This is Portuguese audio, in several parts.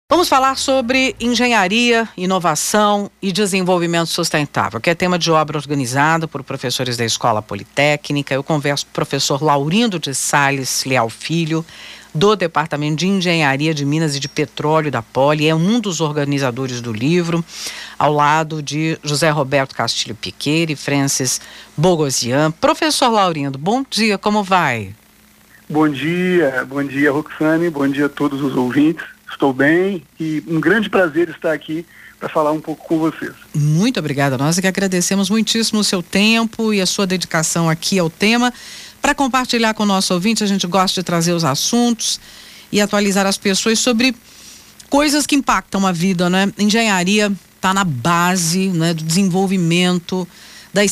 Vamos falar sobre engenharia, inovação e desenvolvimento sustentável, que é tema de obra organizada por professores da Escola Politécnica. Eu converso com o professor Laurindo de Sales Leal Filho, do Departamento de Engenharia de Minas e de Petróleo da Poli, é um dos organizadores do livro, ao lado de José Roberto Castilho Piqueira e Francis Bogosian. Professor Laurindo, bom dia, como vai? Bom dia, Roxane, bom dia a todos os ouvintes. Estou bem e um grande prazer estar aqui para falar um pouco com vocês. Muito obrigada, nós é que agradecemos muitíssimo o seu tempo e a sua dedicação aqui ao tema. Para compartilhar com o nosso ouvinte, a gente gosta de trazer os assuntos e atualizar as pessoas sobre coisas que impactam a vida, né? Engenharia está na base, né, do desenvolvimento das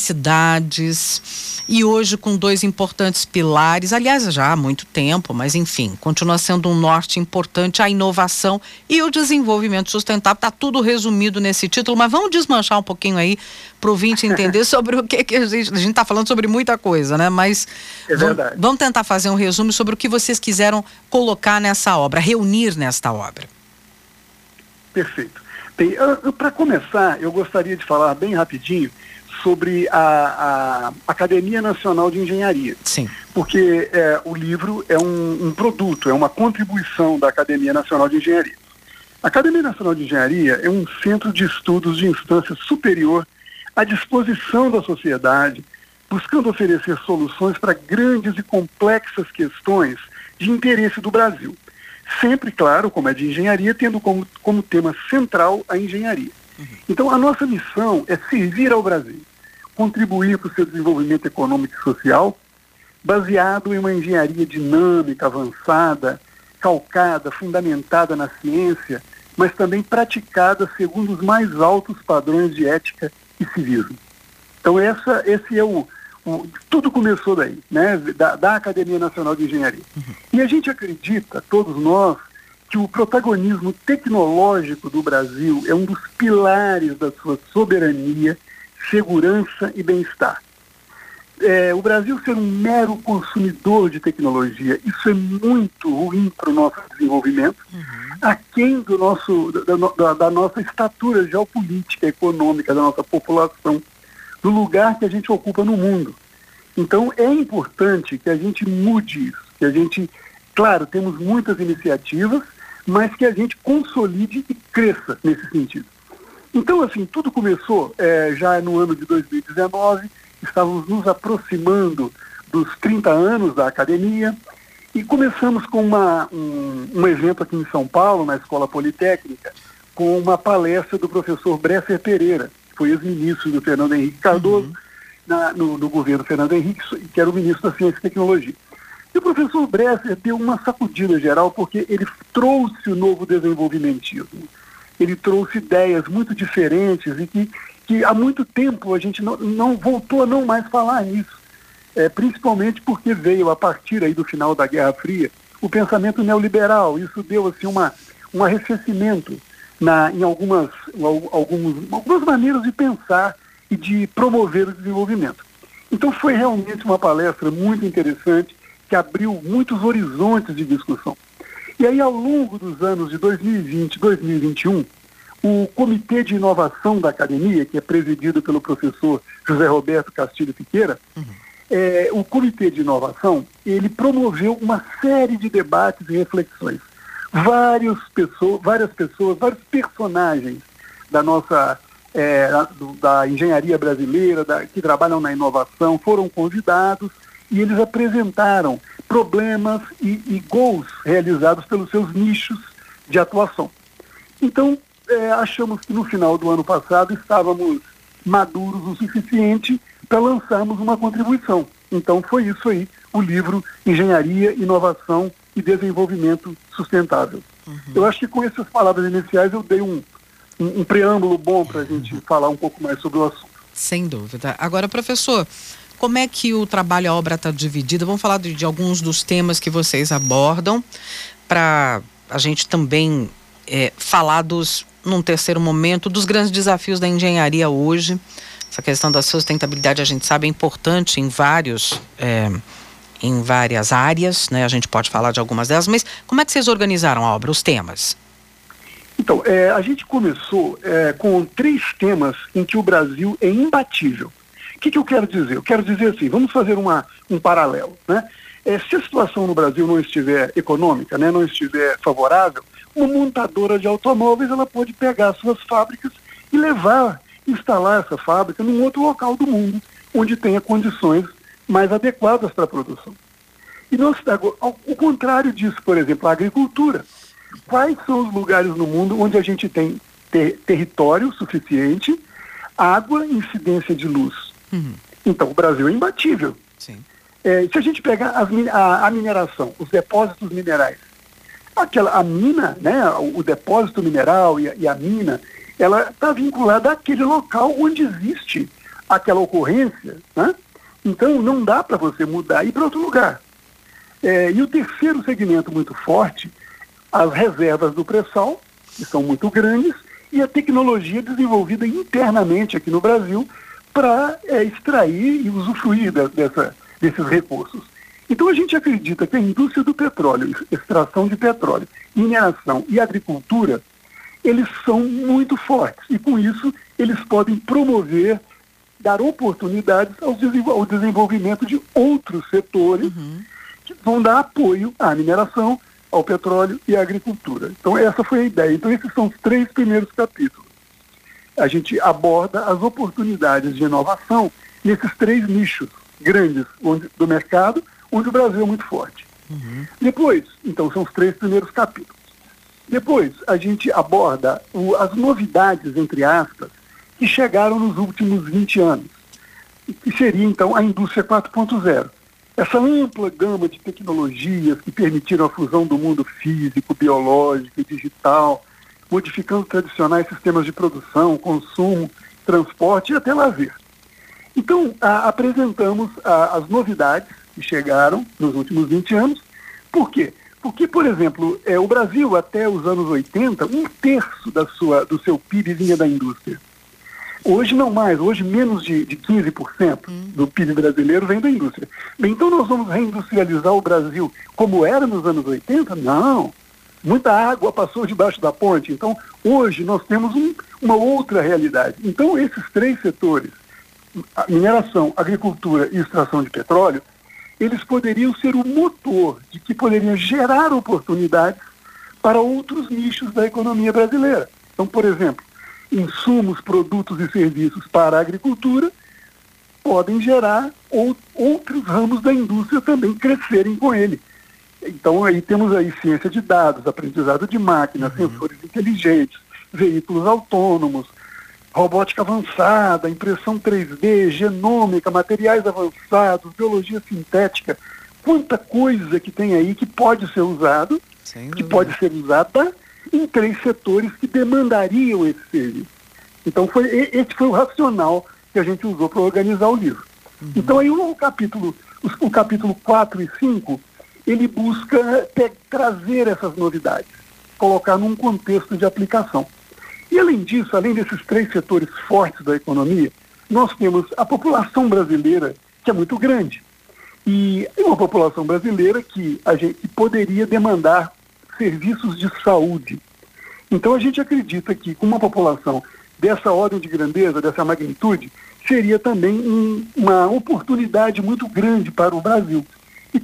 cidades e hoje com dois importantes pilares, aliás já há muito tempo, mas enfim, continua sendo um norte importante, a inovação e o desenvolvimento sustentável. Está tudo resumido nesse título, mas vamos desmanchar um pouquinho aí para o ouvinte entender sobre o que a gente está falando sobre muita coisa, né? Mas vamos tentar fazer um resumo sobre o que vocês quiseram colocar nessa obra, reunir nesta obra. Perfeito. Para começar, eu gostaria de falar bem rapidinho sobre a Academia Nacional de Engenharia. Sim. Porque o livro é um produto, é uma contribuição da Academia Nacional de Engenharia. A Academia Nacional de Engenharia é um centro de estudos de instância superior à disposição da sociedade, buscando oferecer soluções para grandes e complexas questões de interesse do Brasil. Sempre, claro, como é de engenharia, tendo como tema central a engenharia. Então, a nossa missão é servir ao Brasil, contribuir para o seu desenvolvimento econômico e social, baseado em uma engenharia dinâmica, avançada, calcada, fundamentada na ciência, mas também praticada segundo os mais altos padrões de ética e civismo. Então, esse é tudo começou daí, né, da Academia Nacional de Engenharia. E a gente acredita, todos nós, que o protagonismo tecnológico do Brasil é um dos pilares da sua soberania, segurança e bem-estar. O Brasil ser um mero consumidor de tecnologia, isso é muito ruim para o nosso desenvolvimento, aquém da nossa estatura geopolítica, econômica, da nossa população, do lugar que a gente ocupa no mundo. Então é importante que a gente mude isso, que a gente, claro, temos muitas iniciativas, mas que a gente consolide e cresça nesse sentido. Então, assim, tudo começou já no ano de 2019, estávamos nos aproximando dos 30 anos da academia e começamos com um evento aqui em São Paulo, na Escola Politécnica, com uma palestra do professor Bresser Pereira, que foi ex-ministro do Fernando Henrique Cardoso, no governo Fernando Henrique, que era o ministro da Ciência e Tecnologia. E o professor Bresser deu uma sacudida geral porque ele trouxe o novo desenvolvimentismo. Ele trouxe ideias muito diferentes e que há muito tempo a gente não voltou a não mais falar nisso. Principalmente porque veio, a partir aí do final da Guerra Fria, o pensamento neoliberal. Isso deu assim, um arrefecimento em algumas maneiras de pensar e de promover o desenvolvimento. Então foi realmente uma palestra muito interessante, que abriu muitos horizontes de discussão. E aí, ao longo dos anos de 2020 e 2021, o Comitê de Inovação da Academia, que é presidido pelo professor José Roberto Castilho Piqueira, o Comitê de Inovação, ele promoveu uma série de debates e reflexões. Várias pessoas, vários personagens da nossa da engenharia brasileira, que trabalham na inovação, foram convidados e eles apresentaram problemas e goals realizados pelos seus nichos de atuação. Então, achamos que no final do ano passado estávamos maduros o suficiente para lançarmos uma contribuição. Então, foi isso aí, o livro Engenharia, Inovação e Desenvolvimento Sustentável. Eu acho que com essas palavras iniciais eu dei um preâmbulo bom para a gente falar um pouco mais sobre o assunto. Sem dúvida. Agora, professor, como é que o trabalho, a obra está dividida? Vamos falar de alguns dos temas que vocês abordam, para a gente também falar num terceiro momento, dos grandes desafios da engenharia hoje. Essa questão da sustentabilidade, a gente sabe, é importante em várias áreas, né? A gente pode falar de algumas delas, mas como é que vocês organizaram a obra, os temas? Então, a gente começou com 3 temas em que o Brasil é imbatível. O que eu quero dizer? Eu quero dizer assim, vamos fazer um paralelo, né? Se a situação no Brasil não estiver econômica, né, não estiver favorável, uma montadora de automóveis ela pode pegar suas fábricas e instalar essa fábrica num outro local do mundo, onde tenha condições mais adequadas para a produção. E ao contrário disso, por exemplo, a agricultura. Quais são os lugares no mundo onde a gente tem território suficiente, água e incidência de luz? Então, o Brasil é imbatível. Sim. Se a gente pegar a mineração, os depósitos minerais, a mina, né, o depósito mineral e a mina, ela está vinculada àquele local onde existe aquela ocorrência, né? Então, não dá para você mudar e ir para outro lugar. E o terceiro segmento muito forte, as reservas do pré-sal, que são muito grandes, e a tecnologia desenvolvida internamente aqui no Brasil para extrair e usufruir desses recursos. Então a gente acredita que a indústria do petróleo, extração de petróleo, mineração e agricultura, eles são muito fortes e com isso eles podem promover, dar oportunidades ao desenvolvimento de outros setores que vão dar apoio à mineração, ao petróleo e à agricultura. Então essa foi a ideia. Então esses são os 3 primeiros capítulos. A gente aborda as oportunidades de inovação nesses 3 nichos grandes do mercado, onde o Brasil é muito forte. Depois, então são os 3 primeiros capítulos. Depois a gente aborda as novidades, entre aspas, que chegaram nos últimos 20 anos, que seria então a indústria 4.0. Essa ampla gama de tecnologias que permitiram a fusão do mundo físico, biológico e digital, modificando tradicionais sistemas de produção, consumo, transporte e até lazer. Então, apresentamos as novidades que chegaram nos últimos 20 anos. Por quê? Porque, por exemplo, o Brasil, até os anos 80, 1/3 do seu PIB vinha da indústria. Hoje não mais, hoje menos de 15% do PIB brasileiro vem da indústria. Bem, então nós vamos reindustrializar o Brasil como era nos anos 80? Não. Muita água passou debaixo da ponte. Então, hoje nós temos uma outra realidade. Então, esses 3 setores, a mineração, agricultura e extração de petróleo, eles poderiam ser o motor de que poderiam gerar oportunidades para outros nichos da economia brasileira. Então, por exemplo, insumos, produtos e serviços para a agricultura podem gerar outros ramos da indústria também crescerem com ele. Então aí temos aí ciência de dados, aprendizado de máquinas, sensores inteligentes, veículos autônomos, robótica avançada, impressão 3D, genômica, materiais avançados, biologia sintética. Quanta coisa que tem aí que pode ser usado, que pode ser usada em 3 setores que demandariam esse serviço. Então esse foi o racional que a gente usou para organizar o livro. Então aí o capítulo 4 e 5, ele busca trazer essas novidades, colocar num contexto de aplicação. E além disso, além desses 3 setores fortes da economia, nós temos a população brasileira, que é muito grande. E uma população brasileira que poderia demandar serviços de saúde. Então a gente acredita que com uma população dessa ordem de grandeza, dessa magnitude, seria também uma oportunidade muito grande para o Brasil. E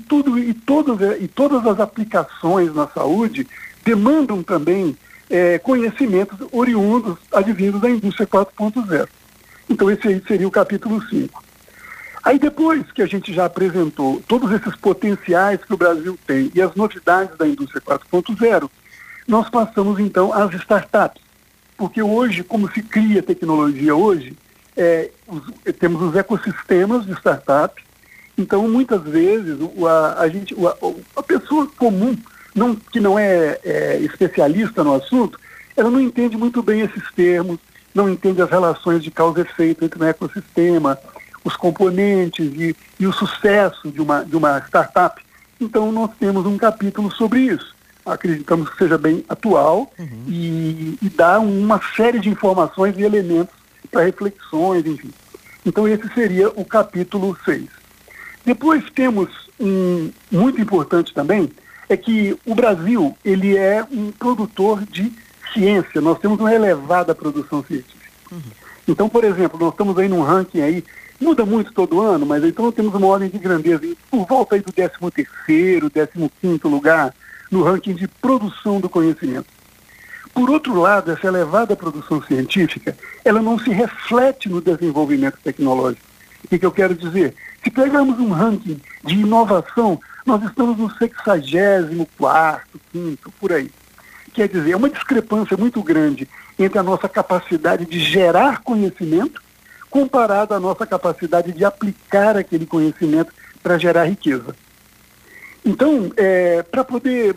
todas as aplicações na saúde demandam também conhecimentos oriundos, advindos da indústria 4.0. Então esse aí seria o capítulo 5. Aí depois que a gente já apresentou todos esses potenciais que o Brasil tem e as novidades da indústria 4.0, nós passamos então às startups. Porque hoje, como se cria tecnologia hoje, temos os ecossistemas de startups. Então, muitas vezes, a pessoa comum, que não é especialista no assunto, ela não entende muito bem esses termos, não entende as relações de causa e efeito entre um ecossistema, os componentes e o sucesso de uma startup. Então, nós temos um capítulo sobre isso. Acreditamos que seja bem atual e dá uma série de informações e elementos para reflexões, enfim. Então, esse seria o capítulo 6. Depois temos muito importante também, é que o Brasil, ele é um produtor de ciência, nós temos uma elevada produção científica. Então, por exemplo, nós estamos aí num ranking aí, muda muito todo ano, mas então nós temos uma ordem de grandeza por volta aí do 13º, 15º lugar no ranking de produção do conhecimento. Por outro lado, essa elevada produção científica, ela não se reflete no desenvolvimento tecnológico. O que eu quero dizer? Se pegarmos um ranking de inovação, nós estamos no 64º, 5º, por aí. Quer dizer, é uma discrepância muito grande entre a nossa capacidade de gerar conhecimento comparado à nossa capacidade de aplicar aquele conhecimento para gerar riqueza. Então, para poder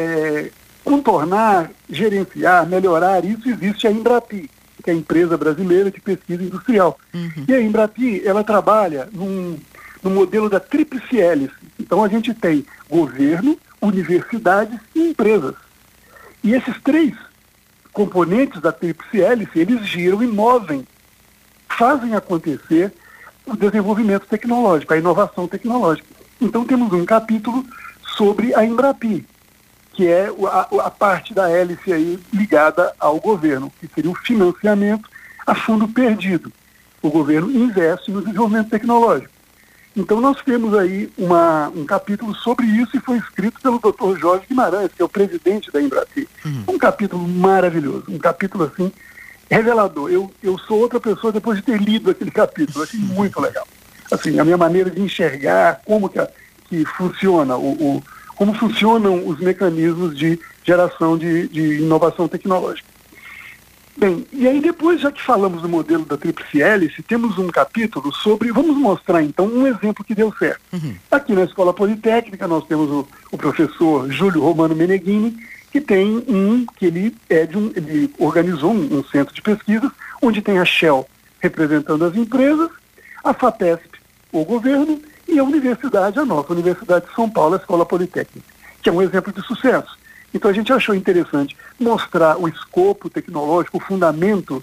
contornar, gerenciar, melhorar isso, existe a Embrapi, que é a empresa brasileira de pesquisa industrial. E a Embrapi, ela trabalha no modelo da tríplice hélice. Então, a gente tem governo, universidades e empresas. E esses três componentes da tríplice hélice, eles giram e movem, fazem acontecer o desenvolvimento tecnológico, a inovação tecnológica. Então temos um capítulo sobre a Embrapi, que é a parte da hélice aí ligada ao governo, que seria o financiamento a fundo perdido. O governo investe no desenvolvimento tecnológico. Então nós temos aí um capítulo sobre isso e foi escrito pelo Dr. Jorge Guimarães, que é o presidente da Embrapi. Um capítulo maravilhoso, um capítulo assim revelador. Eu sou outra pessoa depois de ter lido aquele capítulo, achei muito legal. Assim, a minha maneira de enxergar como que funciona, como funcionam os mecanismos de geração de inovação tecnológica. Bem, e aí depois, já que falamos do modelo da tríplice hélice, temos um capítulo sobre, vamos mostrar então um exemplo que deu certo. Aqui na Escola Politécnica nós temos o professor Júlio Romano Meneghini, que tem ele organizou um centro de pesquisas, onde tem a Shell representando as empresas, a FAPESP, o governo, e a universidade, a nossa Universidade de São Paulo, a Escola Politécnica, que é um exemplo de sucesso. Então a gente achou interessante mostrar o escopo tecnológico, o fundamento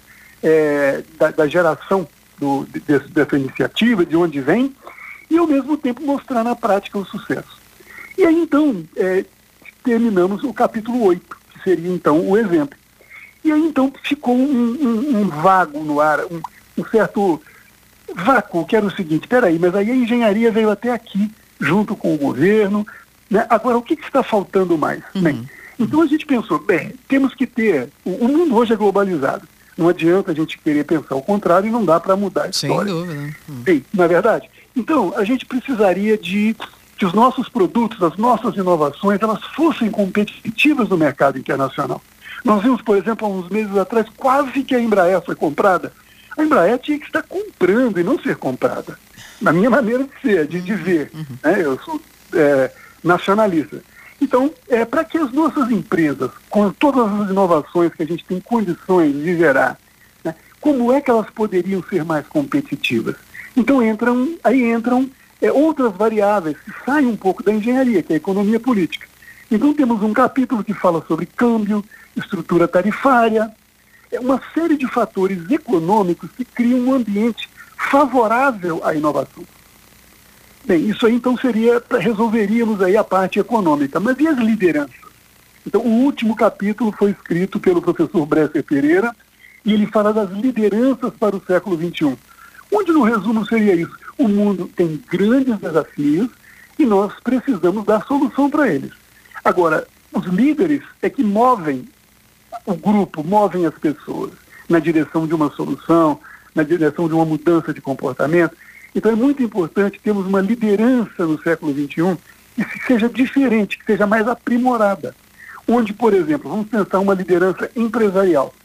da geração dessa iniciativa, de onde vem, e ao mesmo tempo mostrar na prática o sucesso. E aí então terminamos o capítulo 8, que seria então o exemplo. E aí então ficou um vago no ar, um certo vácuo, que era o seguinte: peraí, mas aí a engenharia veio até aqui, junto com o governo, né? Agora, o que está faltando mais? Bem, então a gente pensou, temos que ter, o mundo hoje é globalizado, não adianta a gente querer pensar o contrário e não dá para mudar a história. Sem dúvida. Bem, não é verdade? Então, a gente precisaria de que os nossos produtos, as nossas inovações, elas fossem competitivas no mercado internacional. Nós vimos, por exemplo, há uns meses atrás, quase que a Embraer foi comprada. A Embraer tinha que estar comprando e não ser comprada. Na minha maneira de ser, de ver. Né? Eu sou nacionalista. Então, para que as nossas empresas, com todas as inovações que a gente tem condições de gerar, né, como é que elas poderiam ser mais competitivas? Então entram outras variáveis que saem um pouco da engenharia, que é a economia política. Então temos um capítulo que fala sobre câmbio, estrutura tarifária, uma série de fatores econômicos que criam um ambiente favorável à inovação. Bem, isso aí então resolveríamos aí a parte econômica, mas e as lideranças? Então o último capítulo foi escrito pelo professor Bresser Pereira e ele fala das lideranças para o século XXI, onde no resumo seria isso: o mundo tem grandes desafios e nós precisamos dar solução para eles. Agora, os líderes é que movem o grupo, movem as pessoas na direção de uma solução, na direção de uma mudança de comportamento. Então é muito importante termos uma liderança no século XXI que seja diferente, que seja mais aprimorada. Onde, por exemplo, vamos pensar uma liderança empresarial.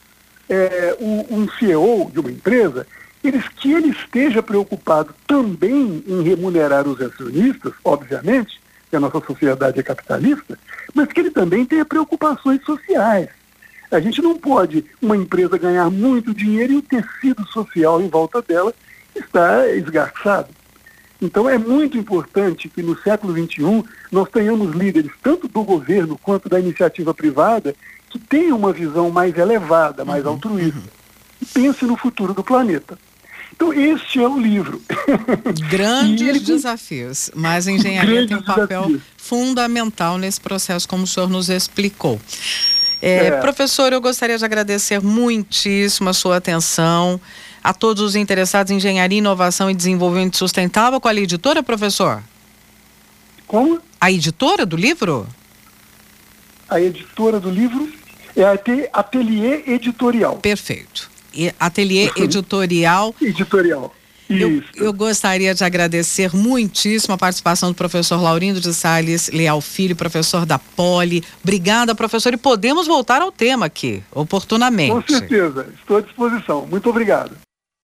Um CEO de uma empresa, que ele esteja preocupado também em remunerar os acionistas, obviamente, que a nossa sociedade é capitalista, mas que ele também tenha preocupações sociais. A gente não pode, uma empresa, ganhar muito dinheiro e o tecido social em volta dela está esgarçado. Então é muito importante que no século XXI nós tenhamos líderes, tanto do governo quanto da iniciativa privada, que tenham uma visão mais elevada, mais altruísta, e pense no futuro do planeta. Então este é o livro. Grandes desafios, mas a engenharia tem um papel fundamental nesse processo, como o senhor nos explicou. Professor, eu gostaria de agradecer muitíssimo a sua atenção, a todos os interessados em engenharia, inovação e desenvolvimento sustentável. Qual é a editora, professor? Como? A editora do livro? A editora do livro é a Ateliê Editorial. Perfeito. Ateliê Editorial. Editorial. Eu gostaria de agradecer muitíssimo a participação do professor Laurindo de Sales Leal Filho, professor da Poli. Obrigada, professor, e podemos voltar ao tema aqui, oportunamente. Com certeza, estou à disposição. Muito obrigado.